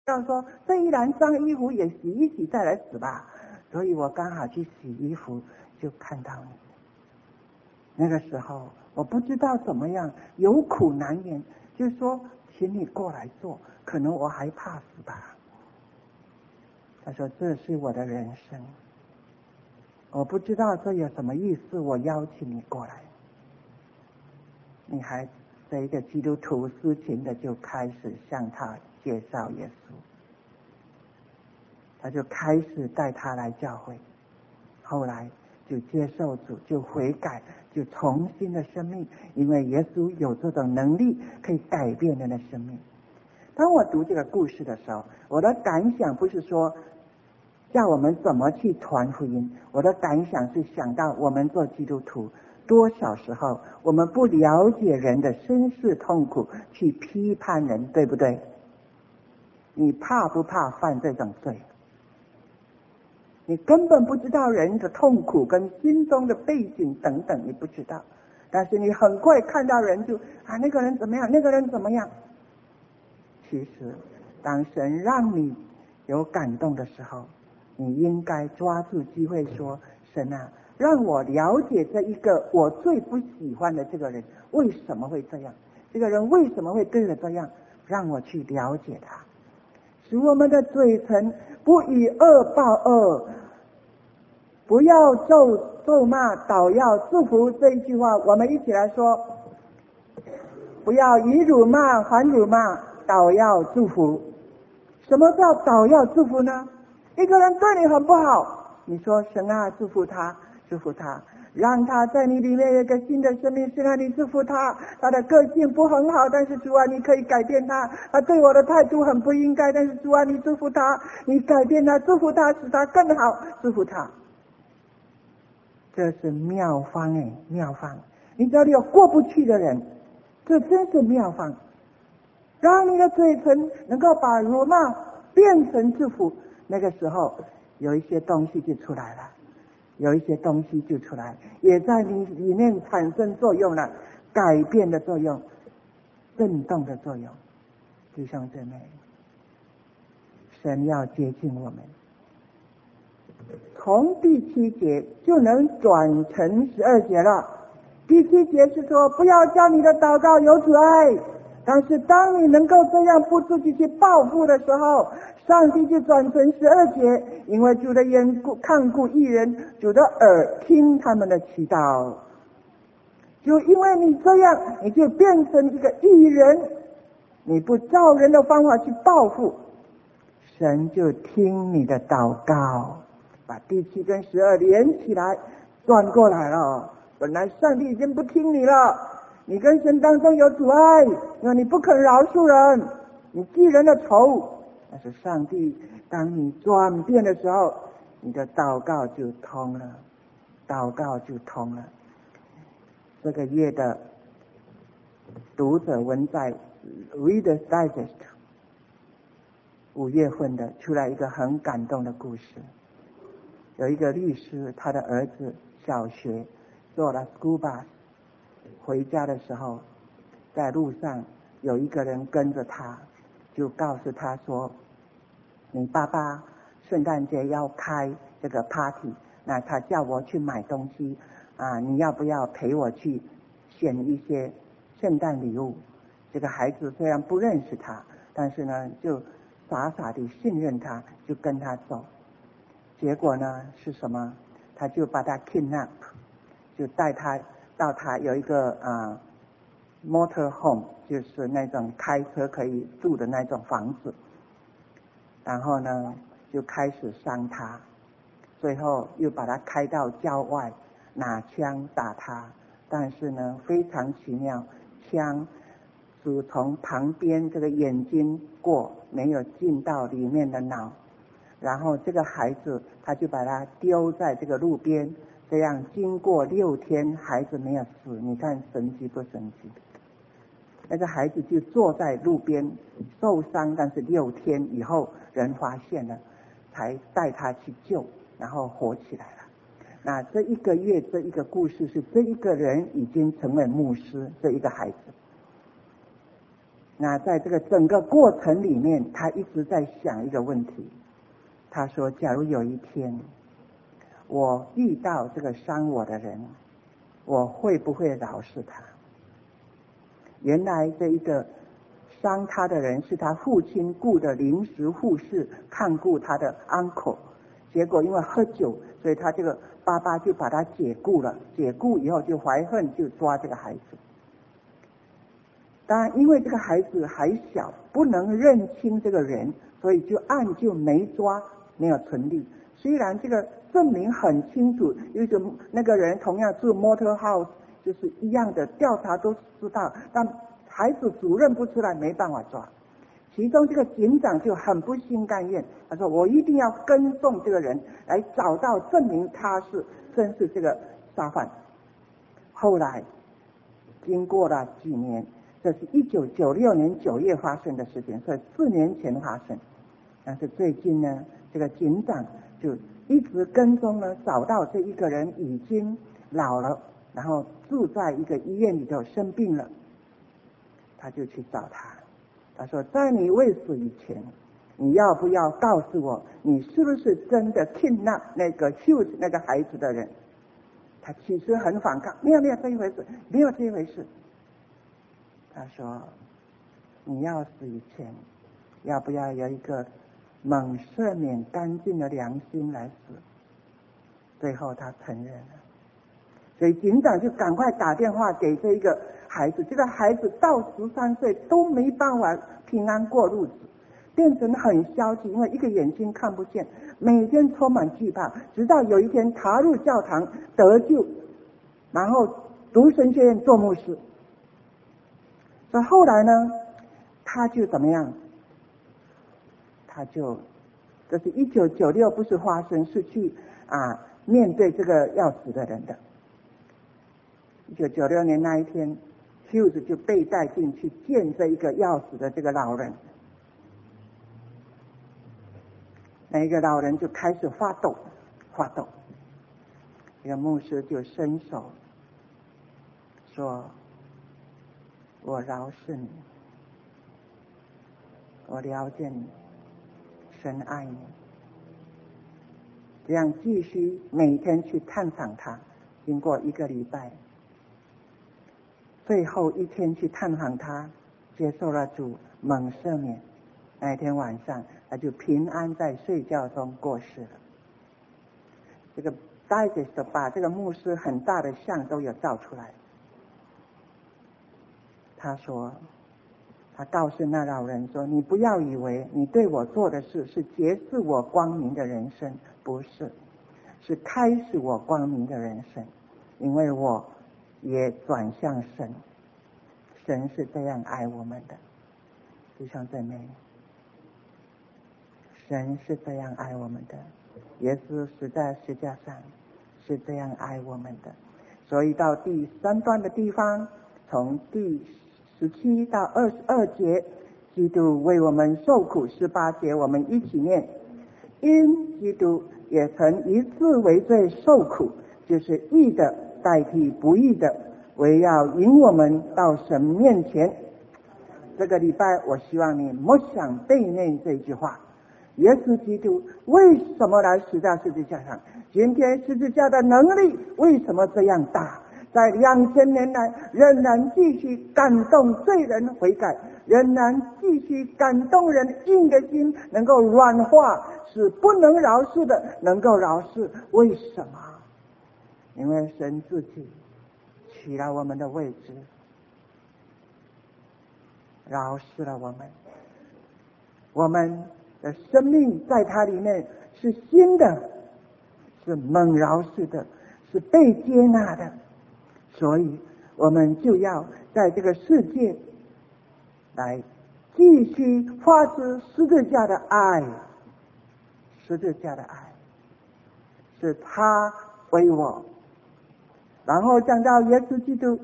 要说这一篮脏衣服也洗一洗再来死吧，所以我刚好去洗衣服就看到你。那个时候我不知道怎么样，有苦难言，就说请你过来坐，可能我还怕死吧。他说这是我的人生，我不知道这有什么意思，我邀请你过来。你还这一个基督徒抒情的就开始向他介绍耶稣，他就开始带他来教会，后来就接受主，就悔改，就重新的生命，因为耶稣有这种能力可以改变人的生命。当我读这个故事的时候，我的感想不是说叫我们怎么去传福音，我的感想是想到我们做基督徒多少时候我们不了解人的身世痛苦，去批判人，对不对？你怕不怕犯这种罪？你根本不知道人的痛苦跟心中的背景等等，你不知道，但是你很快看到人就那个人怎么样，那个人怎么样。其实当神让你有感动的时候，你应该抓住机会说，神啊，让我了解这一个我最不喜欢的这个人为什么会这样，这个人为什么会对我这样，让我去了解他，使我们的嘴唇不以恶报恶，不要咒骂，倒要祝福。这一句话我们一起来说，不要以辱骂还辱骂，倒要祝福。什么叫倒要祝福呢？一个人对你很不好，你说神啊，祝福他，祝福他，让他在你里面有一个新的生命。神啊，你祝福他，他的个性不很好，但是主啊，你可以改变他，他对我的态度很不应该，但是主啊，你祝福他，你改变他，祝福他，使他更好，祝福他。这是妙方妙方。你只要有过不去的人，这真是妙方，让你的嘴唇能够把辱骂变成祝福。那个时候有一些东西就出来了，有一些东西就出来，也在你里面产生作用了，改变的作用，震动的作用。弟兄姊妹，神要接近我们，从第7节就能转成12节了。第7节是说，不要叫你的祷告有阻碍，但是当你能够这样不自己去报复的时候，上帝就转成12节，因为主的眼看顾义人，主的耳听他们的祈祷。就因为你这样，你就变成一个义人，你不照人的方法去报复，神就听你的祷告。把第7跟12连起来，转过来了。本来上帝已经不听你了，你跟神当中有阻碍，因为你不肯饶恕人，你记人的仇。但是上帝当你转变的时候，你的祷告就通了，祷告就通了。这个月的读者文在 Reader's Digest 5月份的出来一个很感动的故事。有一个律师，他的儿子小学坐了 school bus 回家的时候，在路上有一个人跟着他，就告诉他说，你爸爸圣诞节要开这个 party， 那他叫我去买东西你要不要陪我去选一些圣诞礼物？这个孩子虽然不认识他，但是呢就傻傻地信任他，就跟他走。结果呢是什么？他就把他 kidnap， 就带他到他有一个motor home， 就是那种开车可以住的那种房子，然后呢就开始伤他，最后又把他开到郊外，拿枪打他。但是呢非常奇妙，枪只从旁边这个眼睛过，没有进到里面的脑。然后这个孩子他就把他丢在这个路边，这样经过6天孩子没有死。你看神奇不神奇？那个孩子就坐在路边受伤，但是6天以后人发现了，才带他去救，然后活起来了。那这1个月这一个故事是这一个人已经成为牧师，这一个孩子。 那在这个整个过程里面，他一直在想一个问题。他说：假如有一天我遇到这个伤我的人，我会不会饶恕他？原来这一个伤他的人是他父亲雇的临时护士，看顾他的 uncle， 结果因为喝酒，所以他这个爸爸就把他解雇了。解雇以后就怀恨，就抓这个孩子。当然因为这个孩子还小，不能认清这个人，所以就案就没抓，没有成立。虽然这个证明很清楚，因为那个人同样住 motor house， 就是一样的，调查都知道，但孩子主认不出来，没办法抓。其中这个警长就很不心甘愿，他说我一定要跟踪这个人，来找到证明他是真是这个杀犯。后来经过了几年，这是1996年9月发生的事情，所以4年前发生。但是最近呢，这个警长就一直跟踪呢，找到这一个人已经老了，然后住在一个医院里头生病了，他就去找他。他说在你未死以前，你要不要告诉我，你是不是真的 kidnap 那个 shoot 那个孩子的人？他其实很反抗，没有这一回事，没有这一回事。他说你要死以前，要不要有一个蒙赦免干净的良心来死？最后他承认了，所以警长就赶快打电话给这一个孩子。这个孩子到13岁都没办法平安过日子，变成很消极，因为一个眼睛看不见，每天充满惧怕，直到有一天踏入教堂得救，然后读神学院做牧师。所以后来呢，他就怎么样？他就这是1996，不是发生，是去面对这个要死的人的。1996年那一天 ，Hughes 就被带进去见这一个要死的这个老人。那一个老人就开始发抖。这个牧师就伸手说：我饶恕你，我了解你，神爱你。这样继续每天去探访他，经过1个礼拜，最后一天去探访他，接受了主蒙赦免。那一天晚上，他就平安在睡觉中过世了。这个 Digest 把这个牧师很大的像都有照出来。他说，他告诉那老人说：你不要以为你对我做的事是结束我光明的人生，不是，是开始我光明的人生，因为我也转向神。神是这样爱我们的，弟兄姊妹，神是这样爱我们的，耶稣死在十字架上是这样爱我们的。所以到第3段的地方，从第17到22节，基督为我们受苦，18节我们一起念：因基督也曾一次为罪受苦，就是义的代替不义的，为要引我们到神面前。这个礼拜我希望你默想背念这句话：耶稣基督为什么来死在十字架上？今天十字架的能力为什么这样大？在2000年来仍然继续感动罪人悔改，仍然继续感动人硬的心能够软化，使不能饶恕的能够饶恕。为什么？因为神自己取了我们的位置，饶恕了我们，我们的生命在他里面是新的，是蒙饶恕的，是被接纳的。所以我们就要在这个世界来继续发出十字架的爱。十字架的爱是他为我，然后讲到耶稣基督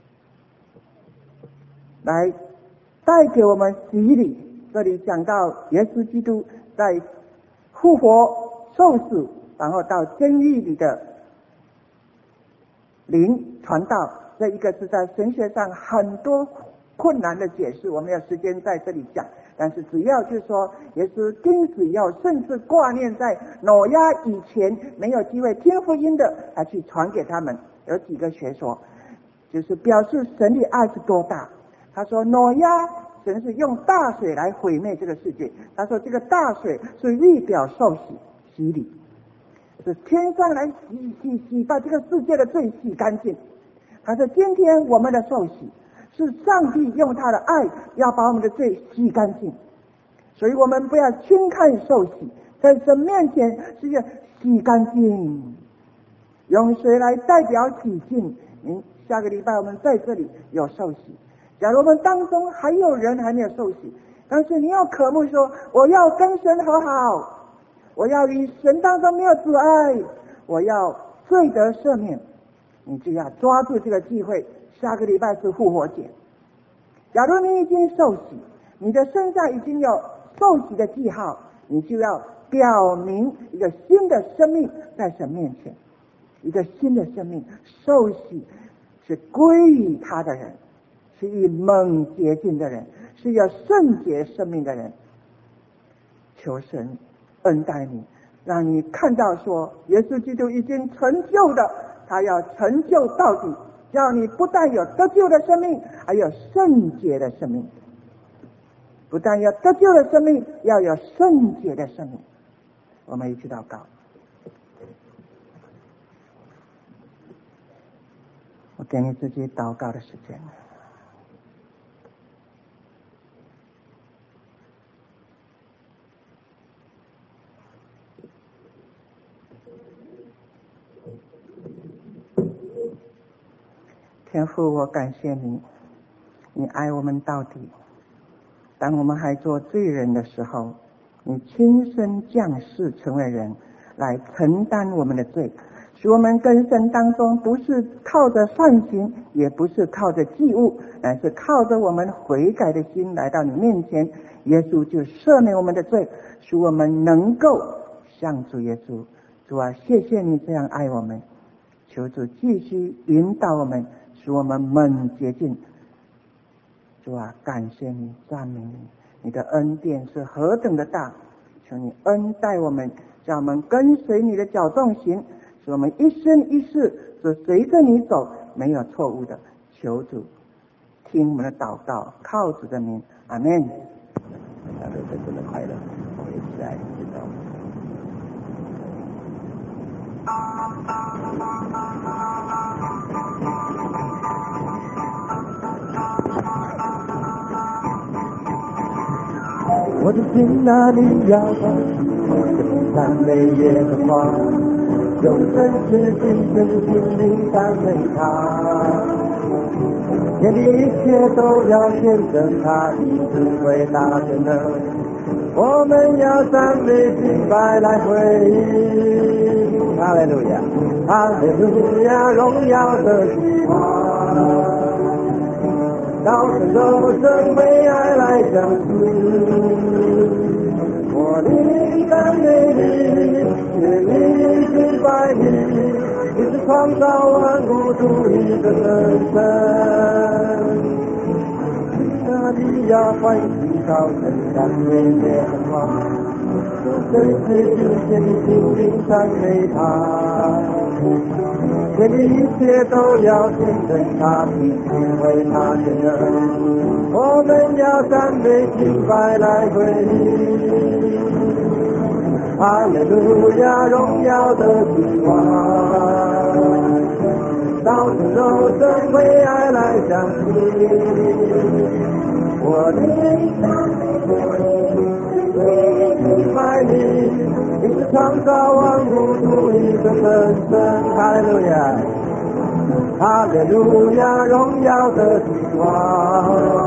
来带给我们洗礼。这里讲到耶稣基督在复活受死，然后到监狱里的灵传道，这一个是在神学上很多困难的解释，我没有时间在这里讲。但是只要就是说，耶稣钉死以后，甚至挂念在挪亚以前没有机会听福音的，他去传给他们。有几个学说，就是表示神的爱是多大。他说挪亚，神是用大水来毁灭这个世界。他说这个大水是预表受洗礼，是天上来洗把这个世界的罪洗干净。他说今天我们的受洗，是上帝用他的爱要把我们的罪洗干净，所以我们不要轻看受洗，在神面前是要洗干净，用水来代表洗净。下个礼拜我们在这里有受洗，假如我们当中还有人还没有受洗，但是你要渴慕说我要跟神和好，我要与神当中没有阻碍，我要罪得赦免，你就要抓住这个机会。下个礼拜是复活节，假如你已经受洗，你的身上已经有受洗的记号，你就要表明一个新的生命在神面前，一个新的生命。受洗是归于他的人，是以蒙洁净的人，是有圣洁生命的人。求神恩待你，让你看到说耶稣基督已经成就的，他要成就到底，叫你不但有得救的生命，还有圣洁的生命。不但有得救的生命，要有圣洁的生命。我们一起祷告。我给你自己祷告的时间。天父，我感谢你，你爱我们到底。当我们还做罪人的时候，你亲身降世成为人，来承担我们的罪，使我们跟神当中不是靠着善行，也不是靠着祭物，乃是靠着我们悔改的心来到你面前。耶稣就赦免我们的罪，使我们能够像主耶稣。主啊，谢谢你这样爱我们，求主继续引导我们，使我们蒙洁净。主啊，感谢你，赞美你，你的恩典是何等的大，求你恩待我们，叫我们跟随你的脚踪行，使我们一生一世是随着你走，没有错误的。求主听我们的祷告，靠主的名，阿们。大家真正的快乐，我们一起来祈祷。 我的心哪里要放弃，赞美耶和华，用真实心真心灵赞美他，天地一切都要见证他的智慧大全能。我们要赞美敬拜来回应，哈利路亚，哈利路亚，荣耀的主啊，道成肉身为爱来相似。我的赞美你，愿你敬拜你，你是创造万物独一的真神。哪里要欢喜高声赞美耶和华，真是今天的心灵赞美他，天地一切都要见证他的智慧他的能。我们要赞美敬拜来回应，哈利路亚，荣耀的主啊，道成肉身为爱来相信。我的赞美敬拜你，你是创造万物独一的真神。哈利路亚，哈利路亚，荣耀的主啊，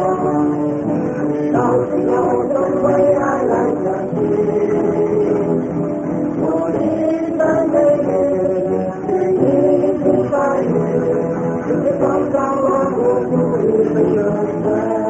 道成肉身为爱来相信。我的赞美你敬拜你，你是创造万物独一的真神。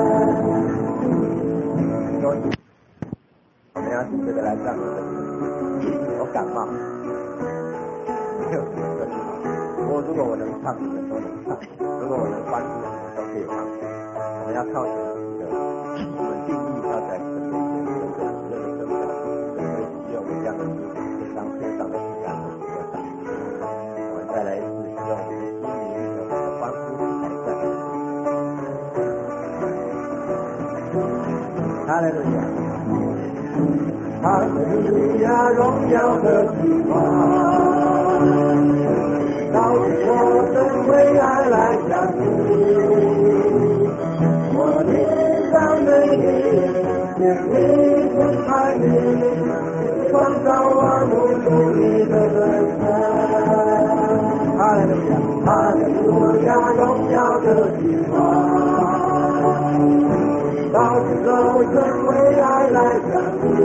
我们要试着来唱歌。我感冒，没有学生。如果我能唱，你们都能唱；如果我能翻，你们都可以翻。我们们要靠神的，我们尽力要在神的面前有喜乐的生长，神会使用我们这样的事情，当天上的平安和喜乐上。我们再来一次使用我们的心灵，用我们的欢呼来赞美。哈利路亚，哈利路亚，荣耀的君王，到处我真为爱来相信，我的赞美你，你不爱你，创造万物主你的本身。哈利路亚，哈利路亚，荣耀的君王，到处都真为爱来相信，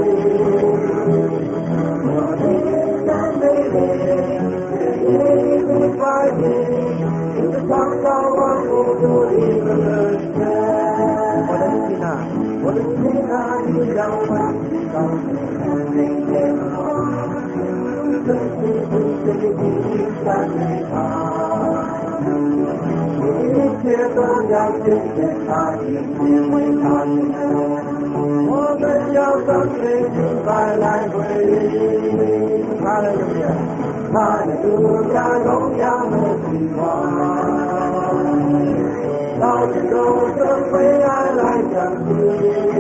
我的赞美你，你不爱你，你是创造万物主你的本身。我的心啊，我的心啊，你让我知道你的眼光，真是不随你赞美他，一切都要显现他，因为他是我，我们要赞美敬拜来回应。哈利路亚，哈利路亚，荣耀的君王，到处都真为爱来相信，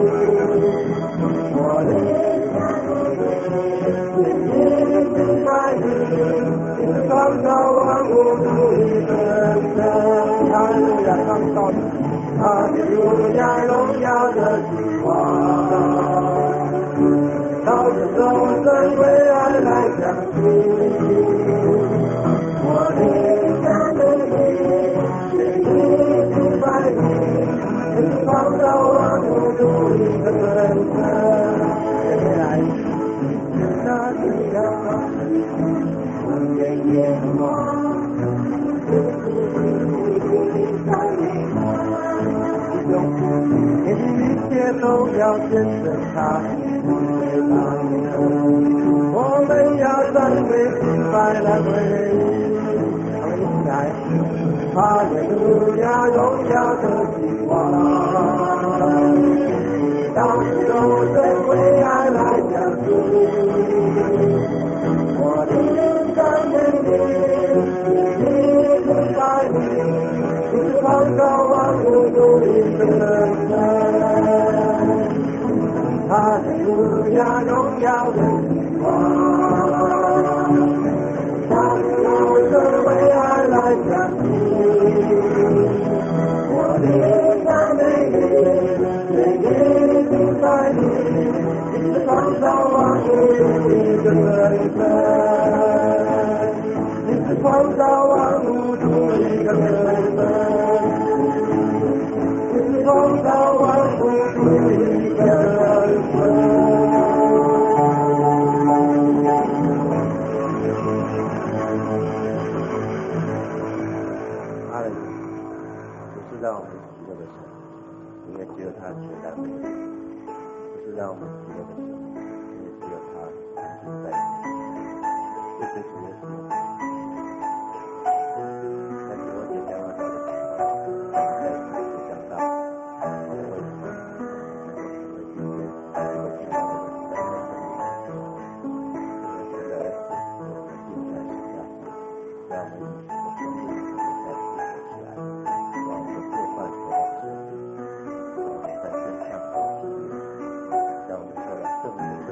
我的你明白你，你是创造万物主你本身。哈利路亚，创造你，哈利路亚，荣耀的君王，到处都真为爱来相信，我的赞美你，明白你，你是创造万物主你的本身。来，那你要我的眼光，你一切都要见证他，我们要赞美敬拜来回应。我们一起来，哈利路亚，荣耀的君王，到处都真为爱来相信，我的赞美你，你明白你，你是创造万物主你的本身。哈利路亚，荣耀的君王，到处都真为爱来相信，我的赞美你，明白你，你是创造万物主你的本身，你是创造万物主你的本身，你是创造万物主你的本身。哈利路亚，不是让我们喜乐的神，因为只有他全然美丽。不是让我们喜乐的神，因为只有他存在。谢谢主耶稣。但是我简单要讲的是，在开始讲到我们为什么会遇见这个地方的人在生命里，因为神的恩典我们并不来施加，让我们从生命里面再复活起来，让我们的过犯得到赦免，让我们在天上得基业，让我们受了圣灵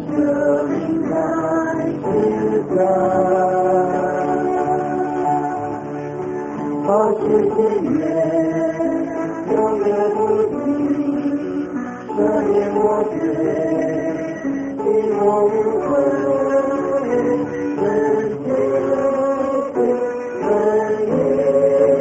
生命在之家，保持喜悦，永远不停，赦免我罪，替我无悔，人间人也。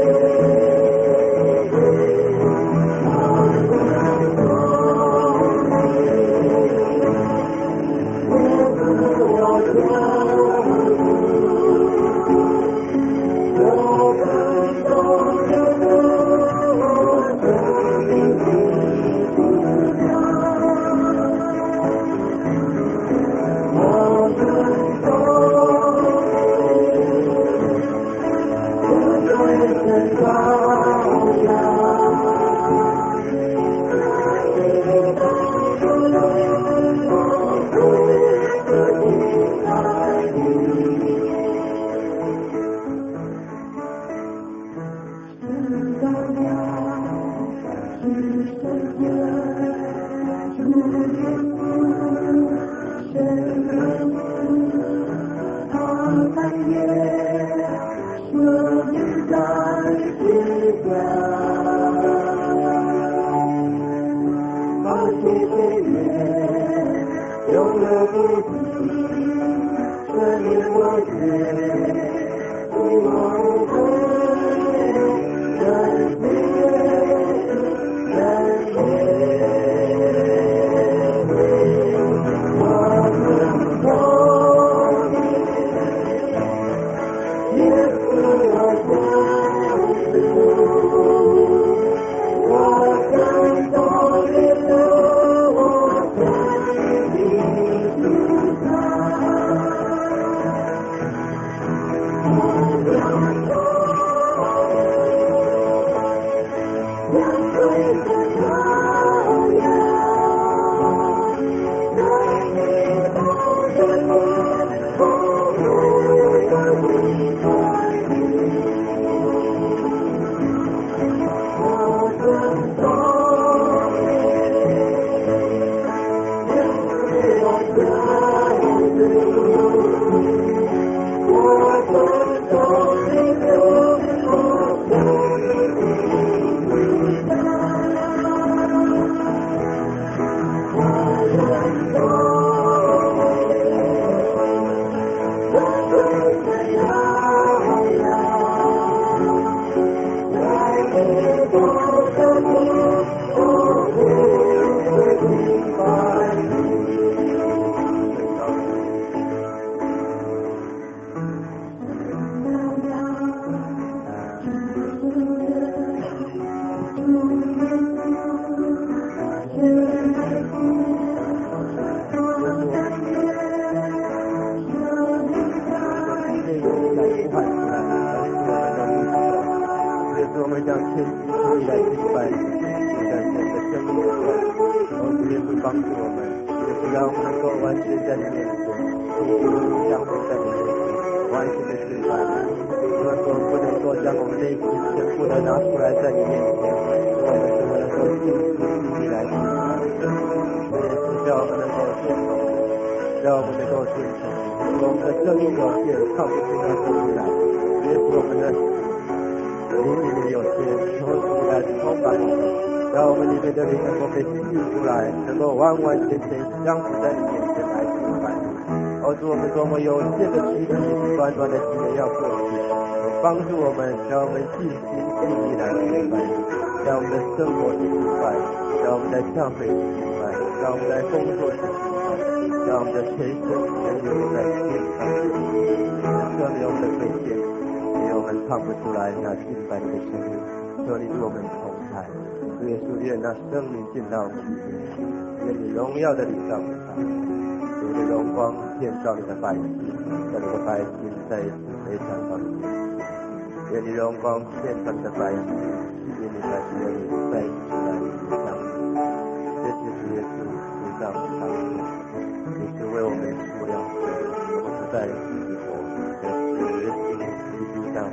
生命进到我们里面，愿你荣耀的领导我们上，你的荣光建造你的百姓，让你的百姓在非常方便。愿你荣光建造你的百姓，愿你在这里在来相遇。这就是耶稣主上上你是为我们付了罪，我们不再自活，而是耶稣基督上。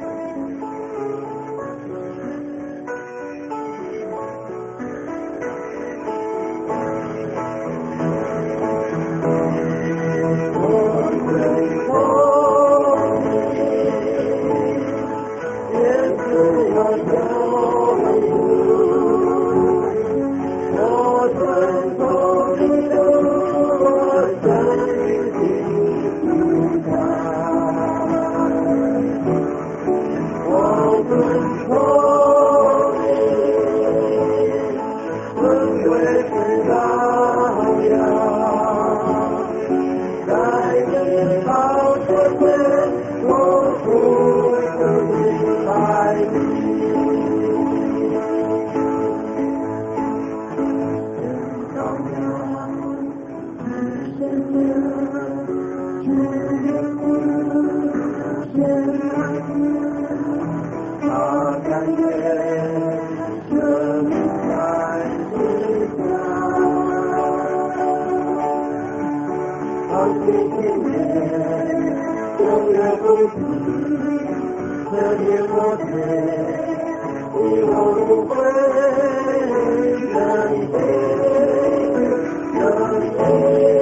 到昨天，我不曾离开你。天上亮，地深深，主耶稣显爱子，他甘愿舍命在十字架。好谢谢你，永远不弃，赦免我罪，以我无悔，人非人非。